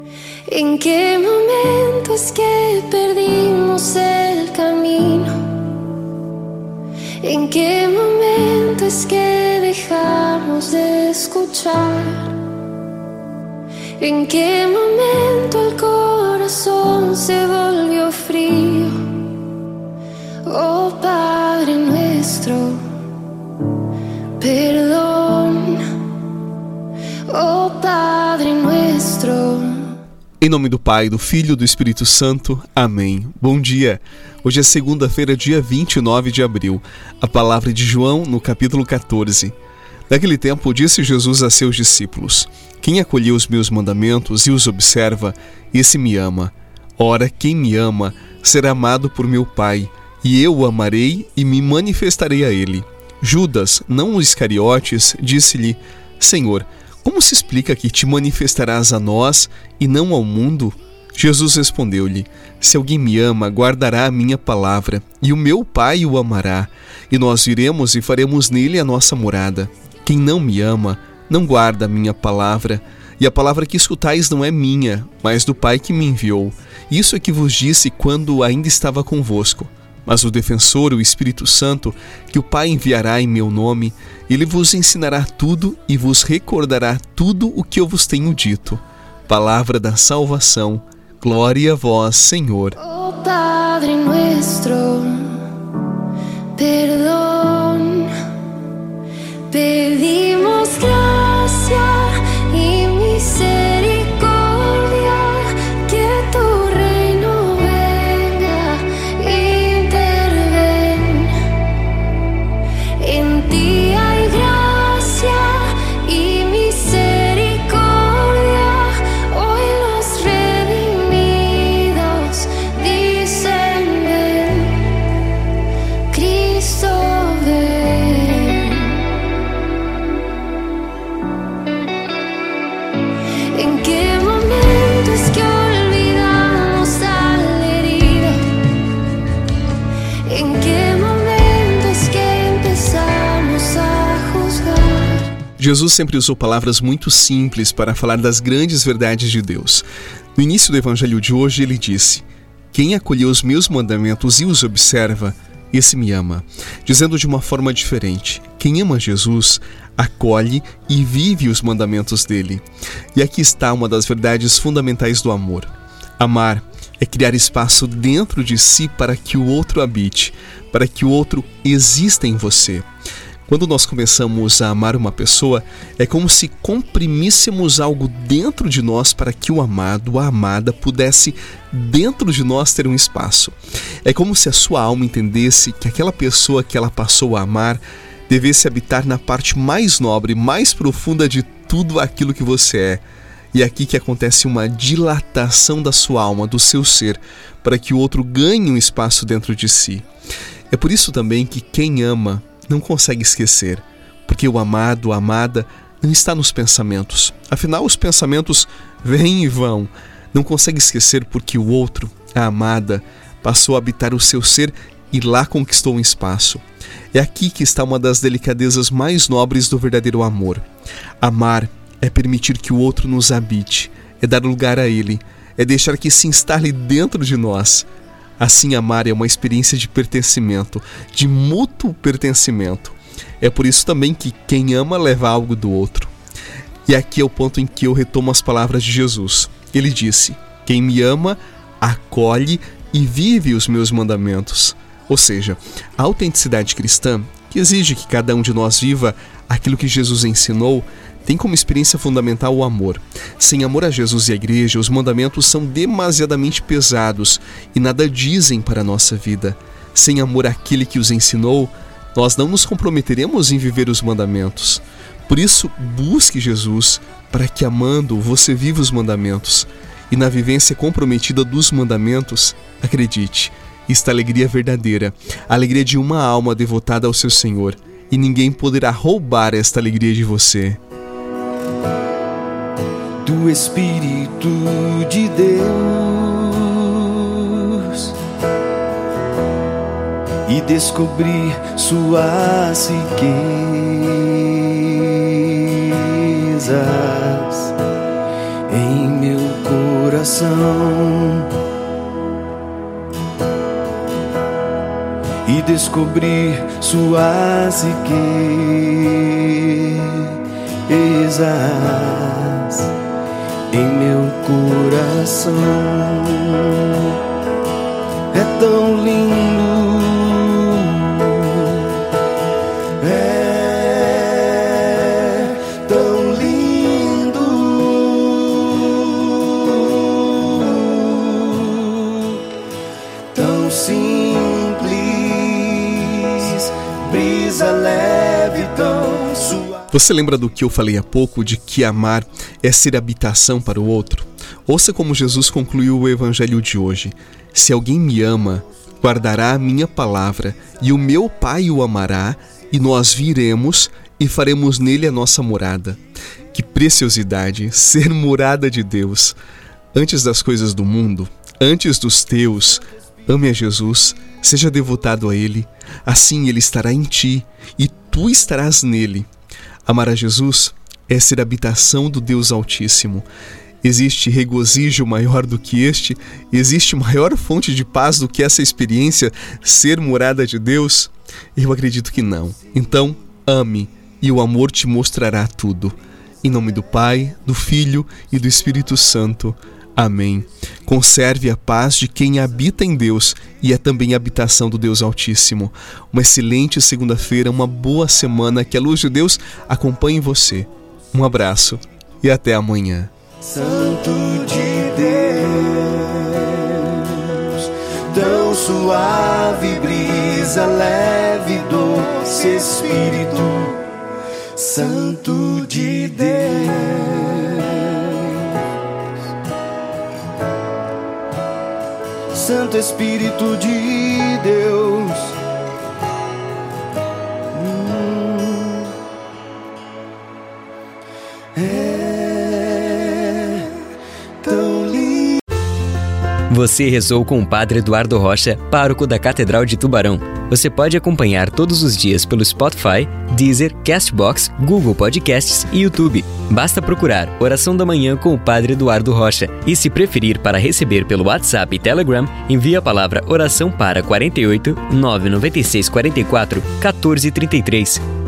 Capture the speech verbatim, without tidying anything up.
¿En qué momento es que perdimos el camino? ¿En qué momento es que dejamos de escuchar? ¿En qué momento el corazón se volvió frío? Oh Padre nuestro, perdón. Oh Padre nuestro. Em nome do Pai, do Filho e do Espírito Santo. Amém. Bom dia. Hoje é segunda-feira, dia vinte e nove de abril. A palavra de João, no capítulo catorze. Naquele tempo, disse Jesus a seus discípulos: quem acolheu os meus mandamentos e os observa, esse me ama. Ora, quem me ama será amado por meu Pai, e eu o amarei e me manifestarei a ele. Judas, não o Iscariotes, disse-lhe: Senhor, como se explica que te manifestarás a nós e não ao mundo? Jesus respondeu-lhe: se alguém me ama, guardará a minha palavra, e o meu Pai o amará, e nós viremos e faremos nele a nossa morada. Quem não me ama, não guarda a minha palavra, e a palavra que escutais não é minha, mas do Pai que me enviou. Isso é que vos disse quando ainda estava convosco. Mas o defensor, o Espírito Santo, que o Pai enviará em meu nome, ele vos ensinará tudo e vos recordará tudo o que eu vos tenho dito. Palavra da salvação. Glória a vós, Senhor. Oh Padre nuestro, perdón. Pedimos gracia y misericordia, que tu reino venga, interven. En ti hay gracia y misericordia, hoy los redimidos dicen ven, Cristo ven. ¿En qué momento es que olvidamos al herido? ¿En qué momento es que empezamos a juzgar? Jesus sempre usou palavras muito simples para falar das grandes verdades de Deus. No início do evangelho de hoje, ele disse: quem acolheu os meus mandamentos e os observa, esse me ama. Dizendo de uma forma diferente, quem ama Jesus, acolhe e vive os mandamentos dele. E aqui está uma das verdades fundamentais do amor. Amar é criar espaço dentro de si para que o outro habite, para que o outro exista em você. Quando nós começamos a amar uma pessoa, é como se comprimíssemos algo dentro de nós para que o amado, a amada, pudesse dentro de nós ter um espaço. É como se a sua alma entendesse que aquela pessoa que ela passou a amar devesse habitar na parte mais nobre, mais profunda de tudo aquilo que você é. E é aqui que acontece uma dilatação da sua alma, do seu ser, para que o outro ganhe um espaço dentro de si. É por isso também que quem ama não consegue esquecer, porque o amado, a amada, não está nos pensamentos. Afinal, os pensamentos vêm e vão. Não consegue esquecer porque o outro, a amada, passou a habitar o seu ser e lá conquistou um espaço. É aqui que está uma das delicadezas mais nobres do verdadeiro amor. Amar é permitir que o outro nos habite, é dar lugar a ele, é deixar que se instale dentro de nós. Assim, amar é uma experiência de pertencimento, de mútuo pertencimento. É por isso também que quem ama leva algo do outro. E aqui é o ponto em que eu retomo as palavras de Jesus. Ele disse: quem me ama, acolhe e vive os meus mandamentos. Ou seja, a autenticidade cristã, que exige que cada um de nós viva aquilo que Jesus ensinou, tem como experiência fundamental o amor. Sem amor a Jesus e a igreja, os mandamentos são demasiadamente pesados e nada dizem para a nossa vida. Sem amor àquele que os ensinou, nós não nos comprometeremos em viver os mandamentos. Por isso, busque Jesus para que, amando, você viva os mandamentos. E na vivência comprometida dos mandamentos, acredite, está a alegria verdadeira, a alegria de uma alma devotada ao seu Senhor. E ninguém poderá roubar esta alegria de você. Do Espírito de Deus e descobrir suas riquezas em meu coração. coração e descobrir suas riquezas em meu coração. É tão lindo, é tão lindo, tão simples, brisa leve, tão suave. Você lembra do que eu falei há pouco, de que amar é ser habitação para o outro? Ouça como Jesus concluiu o evangelho de hoje. Se alguém me ama, guardará a minha palavra, e o meu Pai o amará, e nós viremos e faremos nele a nossa morada. Que preciosidade, ser morada de Deus. Antes das coisas do mundo, antes dos teus, ame a Jesus, seja devotado a Ele, assim Ele estará em ti, e tu estarás nele. Amar a Jesus é ser habitação do Deus Altíssimo. Existe regozijo maior do que este? Existe maior fonte de paz do que essa experiência, ser morada de Deus? Eu acredito que não. Então, ame, e o amor te mostrará tudo. Em nome do Pai, do Filho e do Espírito Santo. Amém. Conserve a paz de quem habita em Deus e é também a habitação do Deus Altíssimo. Uma excelente segunda-feira, uma boa semana, que a luz de Deus acompanhe você. Um abraço e até amanhã. Santo de Deus, tão suave, brisa leve, doce Espírito, Santo de Deus, Santo Espírito de Deus. Hum. É Você rezou com o Padre Eduardo Rocha, pároco da Catedral de Tubarão. Você pode acompanhar todos os dias pelo Spotify, Deezer, Castbox, Google Podcasts e YouTube. Basta procurar Oração da Manhã com o Padre Eduardo Rocha. E se preferir para receber pelo WhatsApp e Telegram, envie a palavra oração para quarenta e oito, nove nove seis, quarenta e quatro, quatorze, trinta e três.